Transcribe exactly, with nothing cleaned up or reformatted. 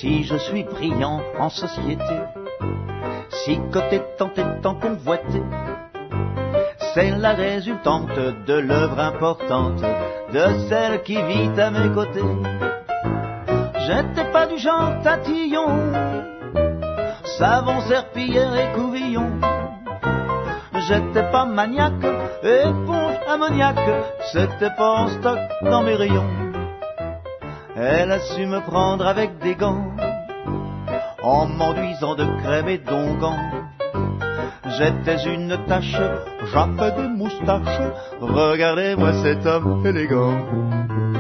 Si je suis brillant en société, si côté tant et tant convoité, c'est la résultante de l'œuvre importante de celle qui vit à mes côtés. J'étais pas du genre tatillon, savon, serpillière et couvillon. J'étais pas maniaque, éponge ammoniaque, c'était pas en stock dans mes rayons. Elle a su me prendre avec des gants, en m'enduisant de crème et d'onguent. J'étais une tache, j'avais des moustaches, regardez-moi cet homme élégant.